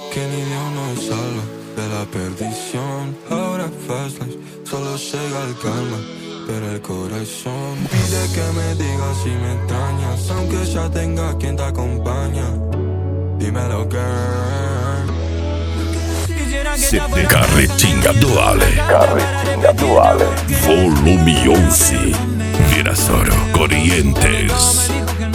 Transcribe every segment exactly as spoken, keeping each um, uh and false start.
que ni Dios nos salva de la perdición. Ahora fast life, solo llega el calma, pero el corazón pide que me digas si me extrañas, aunque ya tenga quien te acompaña. Dímelo, girl. Carretinha duale, carretinha duale, volume once, Virasoro, Corrientes.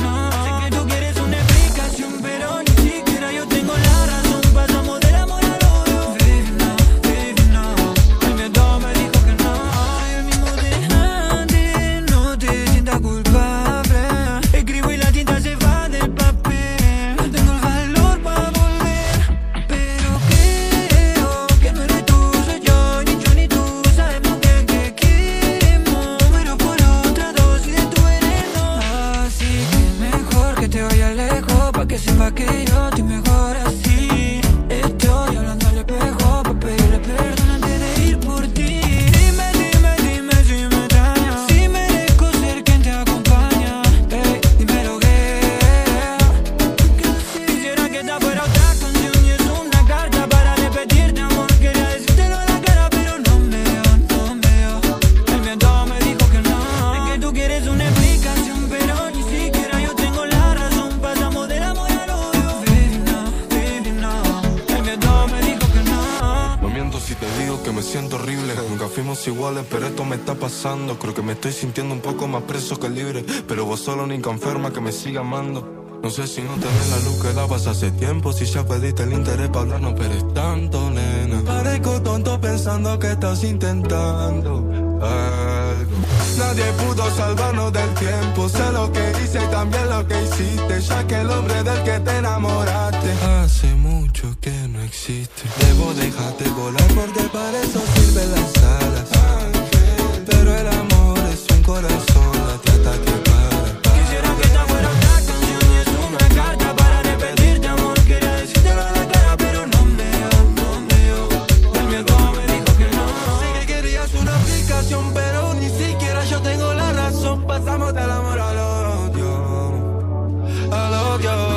Iguales, pero esto me está pasando. Creo que me estoy sintiendo un poco más preso que libre, pero vos solo única enferma que me sigue amando. No sé si no te ves la luz que dabas hace tiempo, si ya pediste el interés para hablar, no esperes tanto, nena. Parezco tonto pensando que estás intentando algo. Nadie pudo salvarnos del tiempo, sé lo que hice y también lo que hiciste, ya que el hombre del que te enamoraste hace mucho que no existe. Debo dejarte volar porque para eso sirven las alas, pero el amor es un corazón, la trata que para. Quisiera que esta fuera otra canción y es una carta para repetirte, amor. Quería decírtelo a la cara, pero no me dio, no me dio. El miedo me dijo que no. Sé que querías una aplicación, pero ni siquiera yo tengo la razón. Pasamos del amor al odio, al odio.